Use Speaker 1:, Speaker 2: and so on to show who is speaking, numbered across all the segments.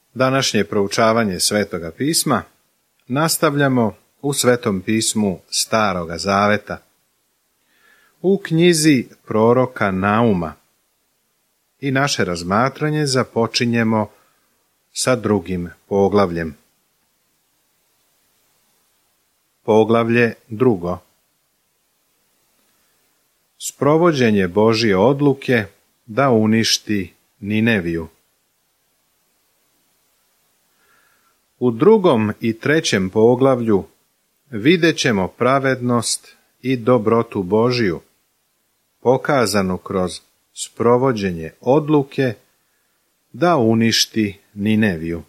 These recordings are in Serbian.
Speaker 1: Današnje proučavanje Svetoga pisma nastavljamo u Svetom pismu Staroga Zaveta, u knjizi proroka Nauma, i naše razmatranje započinjemo sa 2. poglavljem. Poglavlje 2. Sprovođenje Božje odluke da uništi Nineviju. U 2. i 3. poglavlju vidjet ćemo pravednost i dobrotu Božju, pokazanu kroz sprovođenje odluke da uništi Nineviju.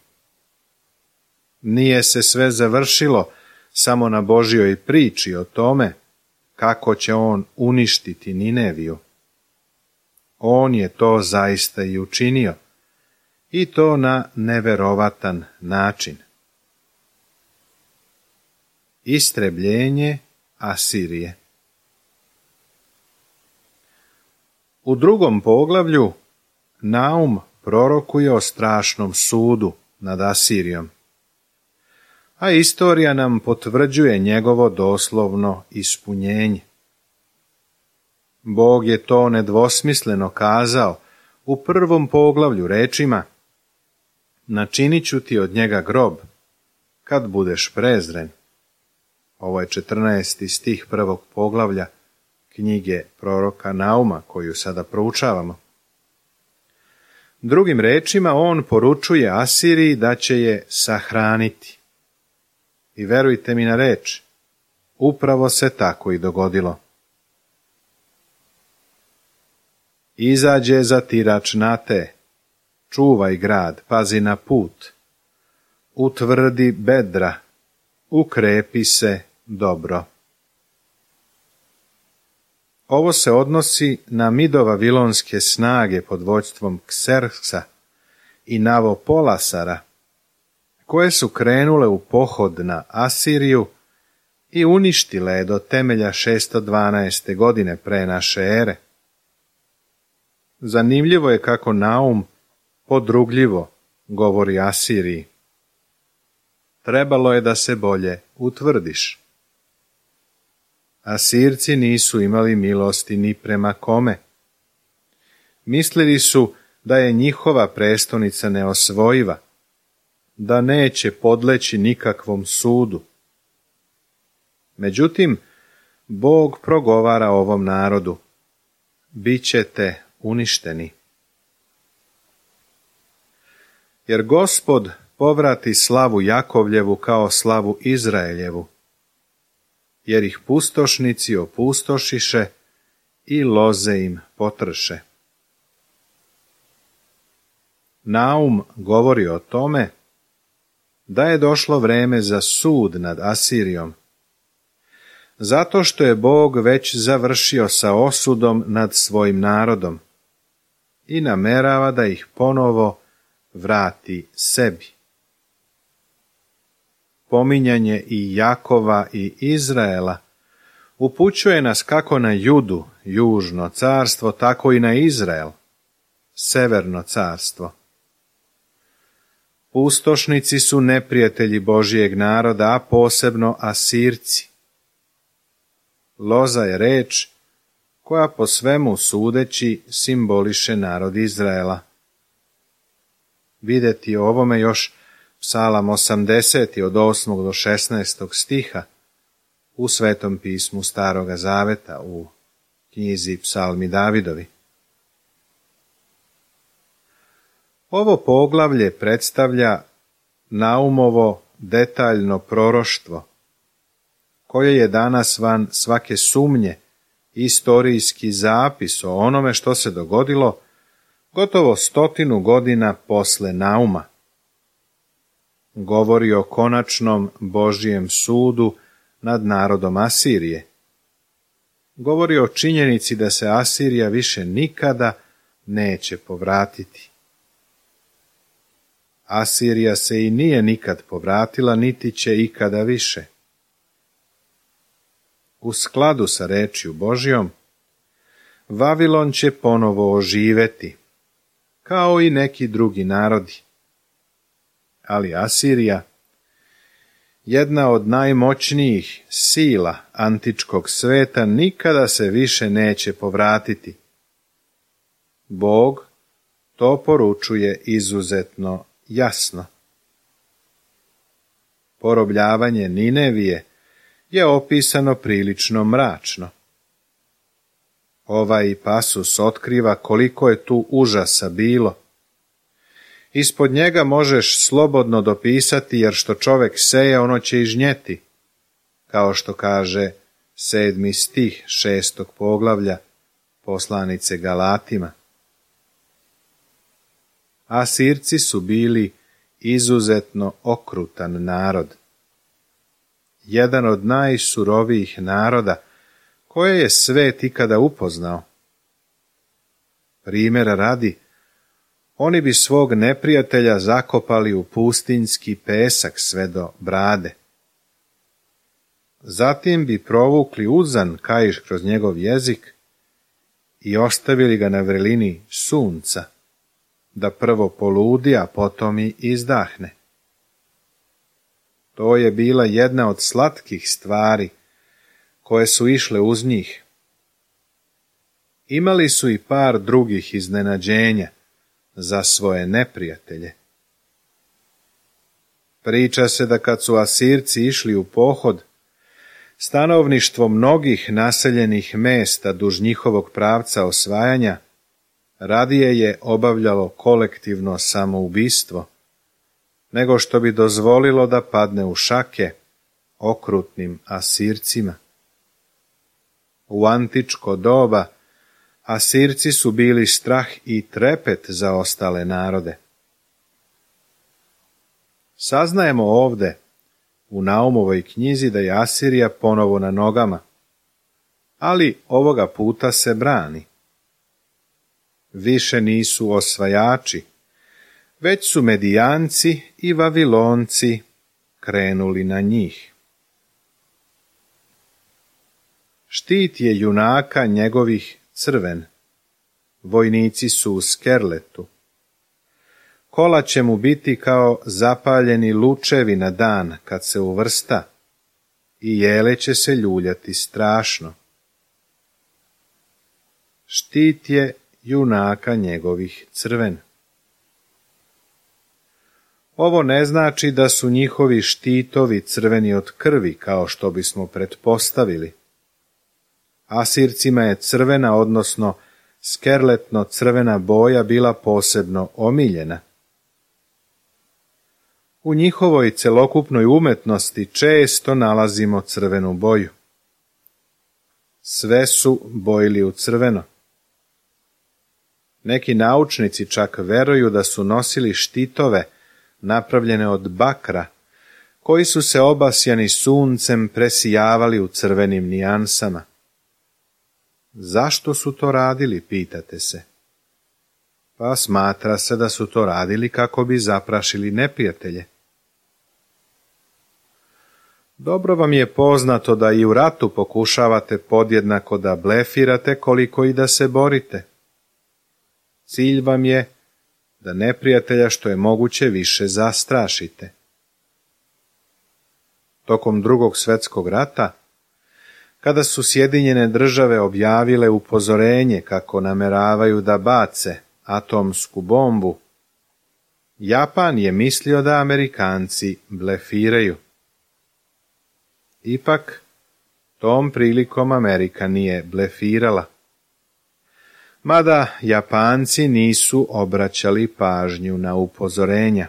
Speaker 1: Nije se sve završilo samo na Božjoj priči o tome kako će on uništiti Nineviju. On je to zaista i učinio, i to na neverovatan način. Istrebljenje Asirije. U 2. poglavlju Naum prorokuje o strašnom sudu nad Asirijom, a istorija nam potvrđuje njegovo doslovno ispunjenje. Bog je to nedvosmisleno kazao u 1. poglavlju rečima: načinit ću ti od njega grob, kad budeš prezren. Ovo je 14. stih 1. poglavlja knjige proroka Nauma, koju sada proučavamo. Drugim rečima, on poručuje Asiriji da će je sahraniti. I verujte mi na reč, upravo se tako i dogodilo. Izađe zatirač na te, čuvaj grad, pazi na put, utvrdi bedra, ukrepi se dobro. Ovo se odnosi na midovavilonske snage pod vođstvom Kserksa i Navopolasara, koje su krenule u pohod na Asiriju i uništile je do temelja 612. godine pre naše ere. Zanimljivo je kako Naum podrugljivo govori Asiriji. Trebalo je da se bolje utvrdiš. Asirci nisu imali milosti ni prema kome. Mislili su da je njihova prestonica neosvojiva, da neće podleći nikakvom sudu. Međutim, Bog progovara ovom narodu: bićete uništeni. Jer Gospod povrati slavu Jakovljevu kao slavu Izraeljevu, jer ih pustošnici opustošiše i loze im potrše. Naum govori o tome da je došlo vreme za sud nad Asirijom, zato što je Bog već završio sa osudom nad svojim narodom i namerava da ih ponovo vrati sebi. Pominjanje i Jakova i Izraela upućuje nas kako na Judu, južno carstvo, tako i na Izrael, severno carstvo. Pustošnici su neprijatelji Božijeg naroda, a posebno Asirci. Loza je reč koja po svemu sudeći simboliše narod Izraela. Vidjeti o ovome još Psalam 80. od 8. do 16. stiha u Svetom pismu Staroga Zaveta u knjizi Psalmi Davidovi. Ovo poglavlje predstavlja Naumovo detaljno proroštvo, koje je danas van svake sumnje istorijski zapis o onome što se dogodilo gotovo 100 godina posle Nauma. Govori o konačnom Božjem sudu nad narodom Asirije. Govori o činjenici da se Asirija više nikada neće povratiti. Asirija se i nije nikad povratila, niti će ikada više. U skladu sa rečju Božjom, Vavilon će ponovo oživeti, kao i neki drugi narodi. ali Asirija, jedna od najmoćnijih sila antičkog sveta, nikada se više neće povratiti. Bog to poručuje izuzetno jasno. Porobljavanje Ninevije je opisano prilično mračno. Ovaj pasus otkriva koliko je tu užasa bilo. Ispod njega možeš slobodno dopisati, jer što čovek seje, ono će i žnjeti, kao što kaže 7. stih 6. poglavlja poslanice Galatima. Asirci su bili izuzetno okrutan narod. Jedan od najsurovijih naroda koje je svet ikada upoznao. Primjera radi, oni bi svog neprijatelja zakopali u pustinjski pesak sve do brade. Zatim bi provukli uzan kaiš kroz njegov jezik i ostavili ga na vrelini sunca, da prvo poludi, a potom i izdahne. To je bila jedna od slatkih stvari koje su išle uz njih. Imali su i par drugih iznenađenja za svoje neprijatelje. Priča se da kad su Asirci išli u pohod, stanovništvo mnogih naseljenih mesta duž njihovog pravca osvajanja radije je obavljalo kolektivno samoubistvo, nego što bi dozvolilo da padne u šake okrutnim Asircima. U antičko doba Asirci su bili strah i trepet za ostale narode. Saznajemo ovde, u Naumovoj knjizi, da je Asirija ponovo na nogama, ali ovoga puta se brani. Više nisu osvajači, već su Medijanci i Vavilonci krenuli na njih. Štit je junaka njegovih crven, vojnici su u skerletu. Kola će mu biti kao zapaljeni lučevi na dan kad se uvrsta, i jele će se ljuljati strašno. Štit je junaka njegovih crven. Ovo ne znači da su njihovi štitovi crveni od krvi, kao što bismo pretpostavili. Asircima je crvena, odnosno skerletno crvena boja bila posebno omiljena. U njihovoj celokupnoj umetnosti često nalazimo crvenu boju. Sve su bojili u crveno. Neki naučnici čak veruju da su nosili štitove napravljene od bakra, koji su se obasjani suncem presijavali u crvenim nijansama. Zašto su to radili, pitate se? Pa smatra se da su to radili kako bi zaprašili neprijatelje. Dobro vam je poznato da i u ratu pokušavate podjednako da blefirate koliko i da se borite. Cilj vam je da neprijatelja što je moguće više zastrašite. Tokom Drugog svjetskog rata, kada su Sjedinjene države objavile upozorenje kako nameravaju da bace atomsku bombu, Japan je mislio da Amerikanci blefiraju. Ipak, tom prilikom Amerika nije blefirala. Mada Japanci nisu obraćali pažnju na upozorenja.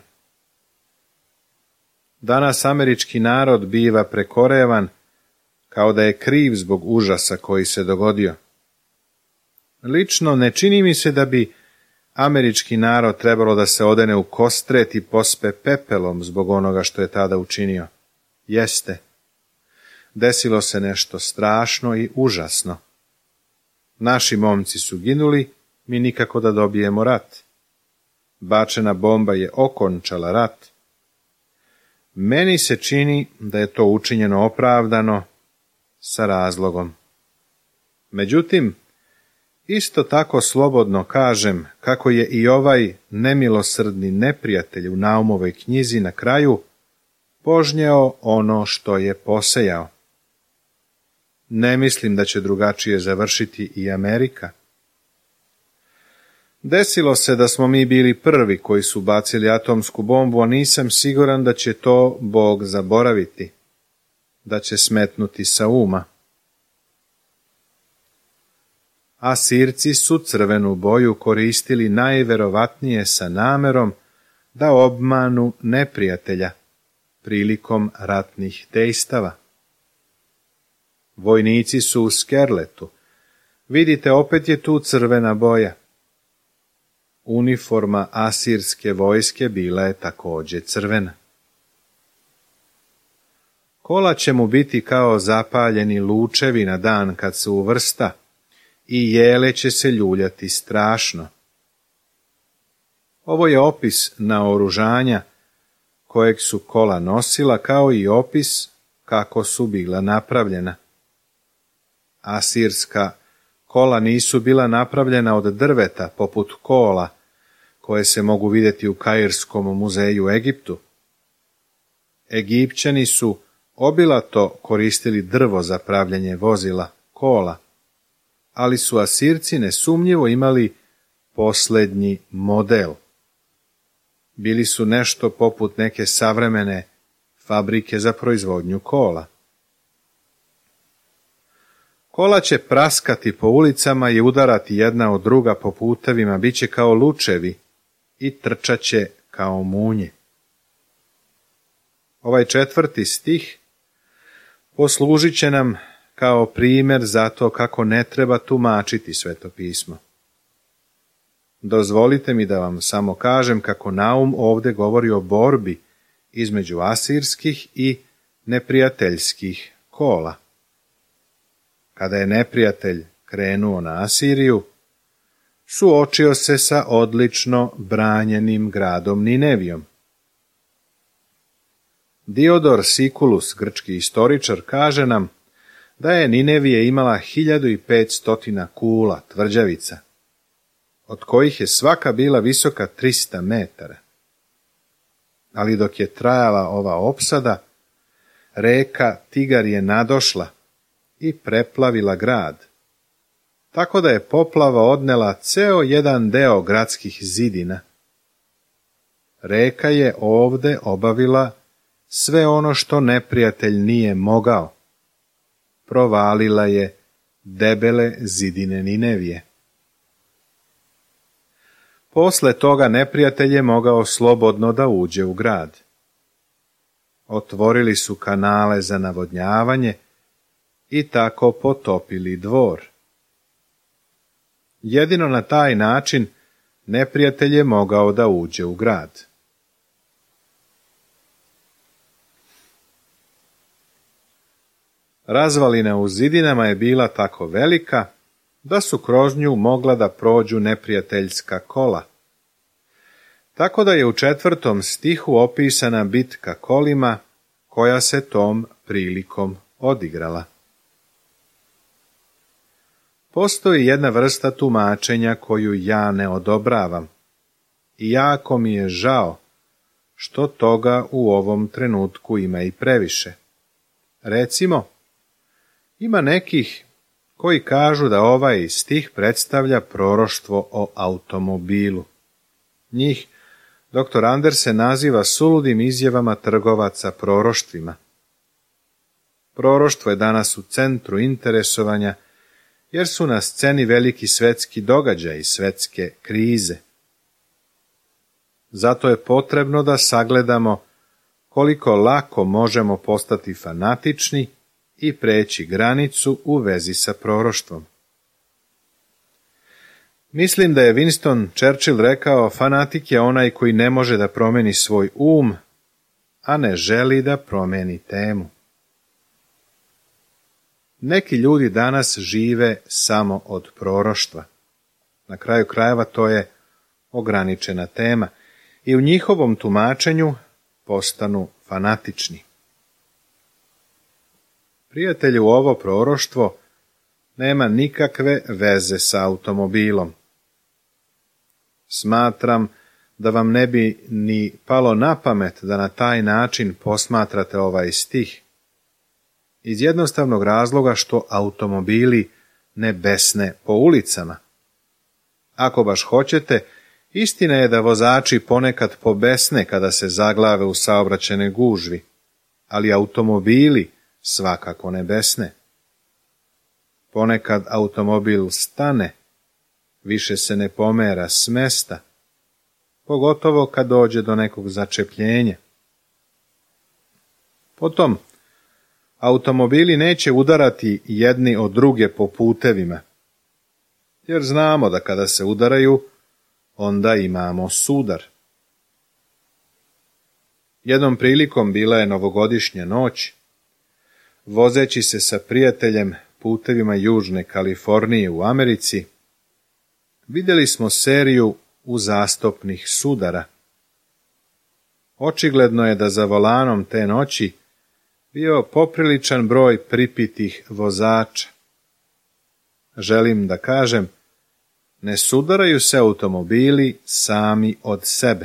Speaker 1: Danas američki narod biva prekorevan, kao da je kriv zbog užasa koji se dogodio. Lično ne čini mi se da bi američki narod trebalo da se odene u kostret i pospe pepelom zbog onoga što je tada učinio. Jeste, desilo se nešto strašno i užasno. Naši momci su ginuli, mi nikako da dobijemo rat. Bačena bomba je okončala rat. Meni se čini da je to učinjeno opravdano, sa razlogom. Međutim, Isto tako slobodno kažem kako je i ovaj nemilosrdni neprijatelj u Naumovoj knjizi na kraju požnjeo ono što je posejao. Ne mislim da će drugačije završiti i Amerika. Desilo se da smo mi bili prvi koji su bacili atomsku bombu, a nisam siguran da će to Bog zaboraviti, da će smetnuti sa uma. Asirci su crvenu boju koristili najverovatnije sa namerom da obmanu neprijatelja prilikom ratnih dejstava. Vojnici su u skerletu. Vidite, opet je tu crvena boja. Uniforma asirske vojske bila je također crvena. Kola će mu biti kao zapaljeni lučevi na dan kad se uvrsta i jele će se ljuljati strašno. Ovo je opis naoružanja kojeg su kola nosila, kao i opis kako su bila napravljena. Asirska kola nisu bila napravljena od drveta poput kola koje se mogu vidjeti u Kairskom muzeju u Egiptu. Egipćani su obilato koristili drvo za pravljenje vozila, kola, ali su Asirci nesumnjivo imali posljednji model. Bili su nešto poput neke savremene fabrike za proizvodnju kola. Kola će praskati po ulicama i udarati jedna od druga po putevima, bit će kao lučevi i trčat će kao munje. Ovaj 4. stih poslužit će nam kao primjer za to kako ne treba tumačiti Sveto pismo. Dozvolite mi da vam samo kažem kako Naum ovdje govori o borbi između asirskih i neprijateljskih kola. Kada je neprijatelj krenuo na Asiriju, suočio se sa odlično branjenim gradom Ninevijom. Diodor Siculus, grčki istoričar, kaže nam da je Ninevije imala 1500 kula, tvrđavica, od kojih je svaka bila visoka 300 metara. Ali dok je trajala ova opsada, reka Tigar je nadošla i preplavila grad, tako da je poplava odnela ceo jedan deo gradskih zidina. Reka je ovde obavila sve ono što neprijatelj nije mogao. Provalila je debele zidine Ninevije. Posle toga neprijatelj je mogao slobodno da uđe u grad. Otvorili su kanale za navodnjavanje i tako potopili dvor. Jedino na taj način neprijatelj je mogao da uđe u grad. Razvalina u zidinama je bila tako velika da su kroz nju mogla da prođu neprijateljska kola. Tako da je u 4. stihu opisana bitka kolima koja se tom prilikom odigrala. Postoji jedna vrsta tumačenja koju ja ne odobravam i jako mi je žao što toga u ovom trenutku ima i previše. Recimo, ima nekih koji kažu da ovaj stih predstavlja proroštvo o automobilu. Njih dr. Andersen naziva suludim izjavama trgovaca proroštvima. Proroštvo je danas u centru interesovanja, jer su na sceni veliki svetski događaji, svetske krize. Zato je potrebno da sagledamo koliko lako možemo postati fanatični i preći granicu u vezi sa proroštvom. Mislim da je Winston Churchill rekao: fanatik je onaj koji ne može da promeni svoj a ne želi da promeni temu. Neki ljudi danas žive samo od proroštva. Na kraju krajeva to je ograničena tema i u njihovom tumačenju postanu fanatični. Prijatelju, ovo proroštvo nema nikakve veze sa automobilom. Smatram da vam ne bi ni palo na pamet da na taj način posmatrate ovaj stih, iz jednostavnog razloga što automobili ne besne po ulicama. Ako baš hoćete, istina je da vozači ponekad pobesne kada se zaglave u saobraćajnoj gužvi, ali automobili svakako ne besne. Ponekad automobil stane, više se ne pomera s mesta, pogotovo kad dođe do nekog začepljenja. Potom, automobili neće udarati jedni od druge po putevima, jer znamo da kada se udaraju, onda imamo sudar. Jednom prilikom bila je novogodišnja noć. Vozeći se sa prijateljem putevima Južne Kalifornije u Americi, vidjeli smo seriju uzastopnih sudara. Očigledno je da za volanom te noći bio popriličan broj pripitih vozača. Želim da kažem, ne sudaraju se automobili sami od sebe.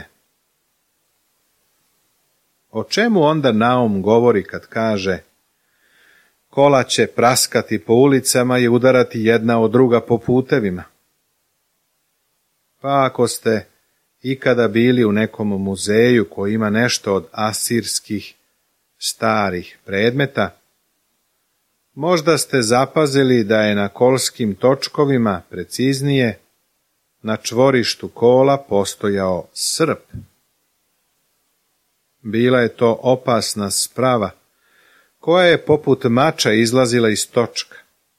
Speaker 1: O čemu onda Naum govori kad kaže: kola će praskati po ulicama i udarati jedna od druga po putevima? Pa ako ste ikada bili u nekom muzeju koji ima nešto od asirskih starih predmeta, možda ste zapazili da je na kolskim točkovima, preciznije, na čvorištu kola postojao srp. Bila je to opasna sprava, koja je poput mača izlazila iz točka.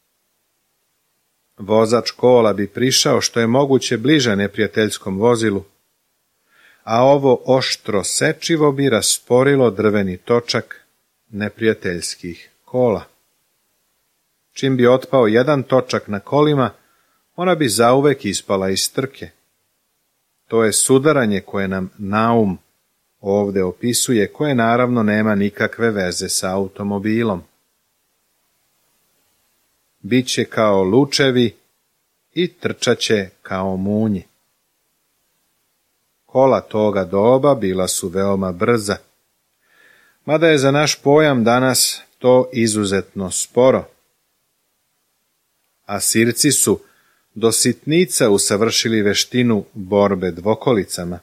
Speaker 1: Vozač kola bi prišao što je moguće bliže neprijateljskom vozilu, a ovo oštro sečivo bi rasporilo drveni točak neprijateljskih kola. Čim bi otpao jedan točak na kolima, ona bi zauvek ispala iz trke. To je sudaranje koje nam Naum ovdje opisuje, koje naravno nema nikakve veze sa automobilom. Biće kao lučevi i trčaće kao munje. Kola toga doba bila su veoma brza, mada je za naš pojam danas to izuzetno sporo. Asirci su do sitnica usavršili veštinu borbe dvokolicama,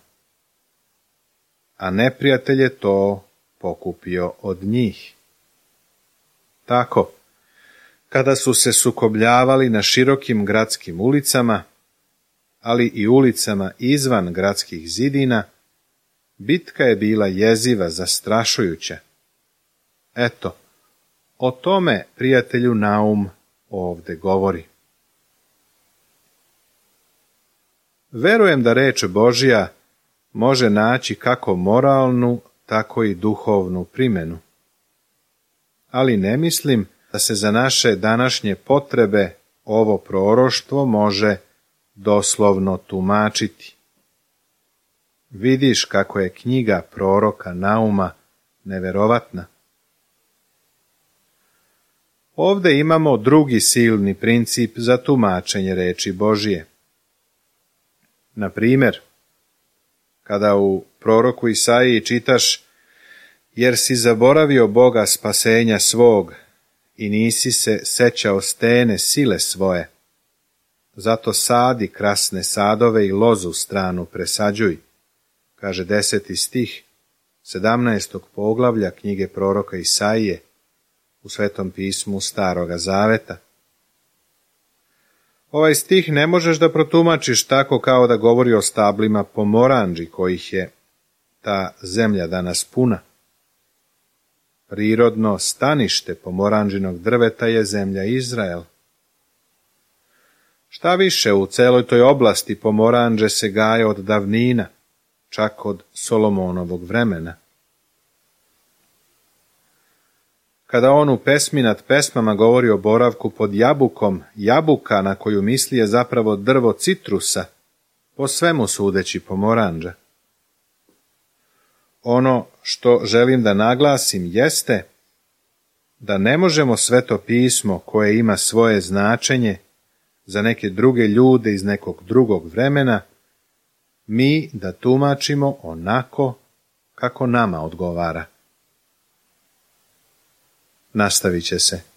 Speaker 1: a neprijatelj je to pokupio od njih. Tako, kada su se sukobljavali na širokim gradskim ulicama, ali i ulicama izvan gradskih zidina, bitka je bila jeziva, zastrašujuća. Eto, o tome prijatelju Naum ovdje govori. Verujem da reč Božja može naći kako moralnu, tako i duhovnu primjenu. Ali ne mislim da se za naše današnje potrebe ovo proroštvo može doslovno tumačiti. Vidiš kako je knjiga proroka Nauma neverovatna. Ovdje imamo drugi silni princip za tumačenje reči Božje. Na primjer, kada u proroku Isaiji čitaš: jer si zaboravio Boga spasenja svog i nisi se sećao stene sile svoje, zato sadi krasne sadove i lozu stranu presađuj, kaže 10. stih 17. poglavlja knjige proroka Isaije u Svetom pismu Staroga Zaveta. Ovaj stih ne možeš da protumačiš tako kao da govori o stablima pomorandži kojih je ta zemlja danas puna. Prirodno stanište pomorandžinog drveta je zemlja Izrael. Šta više, u celoj toj oblasti pomorandže se gaje od davnina, čak od Solomonovog vremena. Kada on u pesmi nad pesmama govori o boravku pod jabukom, jabuka na koju misli je zapravo drvo citrusa, po svemu sudeći pomorandža. Ono što želim da naglasim jeste da ne možemo Sveto pismo koje ima svoje značenje za neke druge ljude iz nekog drugog vremena, mi da tumačimo onako kako nama odgovara. Nastavit će se.